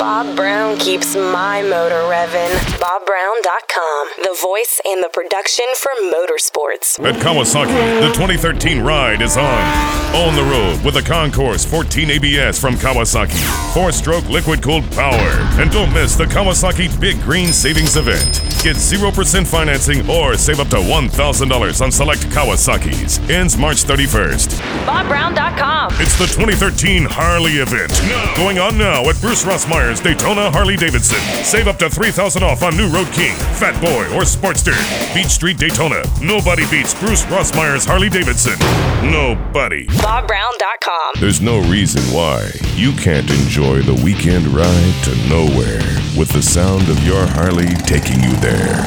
Bob Brown keeps my motor revving. BobBrown.com, the voice and the production for motorsports. At Kawasaki, the 2013 ride is on. On the road with the Concourse 14 ABS from Kawasaki. 4-stroke liquid-cooled power. And don't miss the Kawasaki Big Green Savings Event. Get 0% financing or save up to $1,000 on select Kawasaki's. Ends March 31st. BobBrown.com. It's the 2013 Harley event. Going on now at Bruce Rossmeyer's Daytona Harley-Davidson. Save up to $3,000 off on new Road King, Fat Boy, or Sportster. Beach Street Daytona. Nobody beats Bruce Rossmeyer's Harley-Davidson. Nobody. BobBrown.com. There's no reason why you can't enjoy the weekend ride to nowhere with the sound of your Harley taking you there.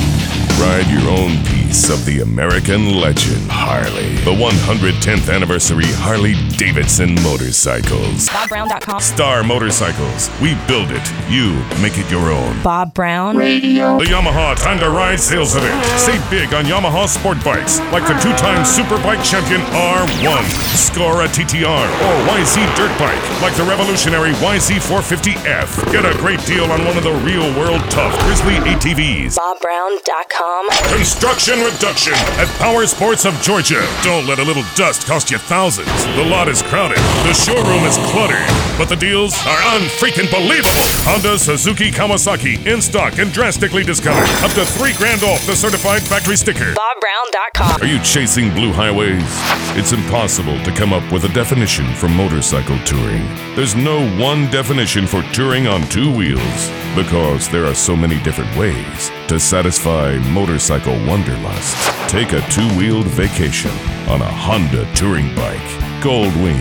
Ride your own piece of the American legend, Harley. The 110th anniversary Harley-Davidson motorcycles. BobBrown.com. Star Motorcycles. We build it. You make it your own. Bob Brown. The Yamaha Time to Ride sales event. Save big on Yamaha sport bikes like the 2-time Superbike champion R1, Scora TTR, or YZ dirt bike like the revolutionary YZ450F. Get a great deal on one of the real-world tough Grizzly ATVs. BobBrown.com. Construction reduction at Power Sports of Georgia. Don't let a little dust cost you thousands. The lot is crowded. The showroom is cluttered. But the deals are unfreaking believable. Honda, Suzuki, Kawasaki in stock and drastically discounted. Up to $3,000 off the certified factory sticker. BobBrown.com. Are you chasing blue highways? It's impossible to come up with a definition for motorcycle touring. There's no one definition for touring on two wheels because there are so many different ways to satisfy motorcycle wanderlust. Take a two-wheeled vacation on a Honda touring bike. Goldwing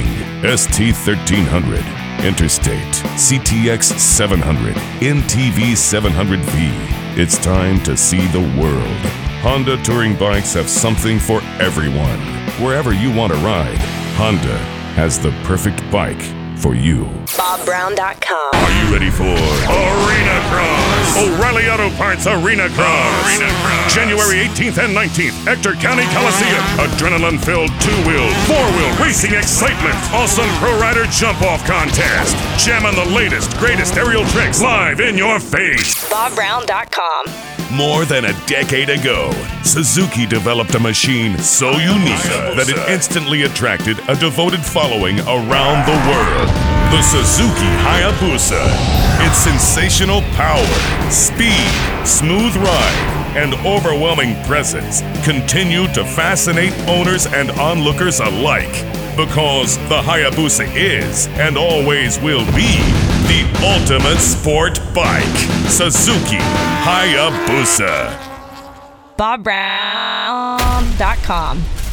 ST1300, Interstate, CTX 700, NTV 700V. It's time to see the world. Honda touring bikes have something for everyone. Wherever you want to ride, Honda has the perfect bike for you. BobBrown.com. Are you ready for Arena Cross? O'Reilly Auto Parts Arena Cross. January 18th and 19th, Ector County Coliseum. Adrenaline-filled two-wheel, four-wheel racing excitement. Awesome pro rider jump-off contest. Jamming the latest, greatest aerial tricks live in your face. BobBrown.com. More than a decade ago, Suzuki developed a machine so unique that it instantly attracted a devoted following around the world. The Suzuki Hayabusa. Its sensational power, speed, smooth ride, and overwhelming presence continue to fascinate owners and onlookers alike. Because the Hayabusa is, and always will be, the ultimate sport bike. Suzuki Hayabusa. BobBrown.com.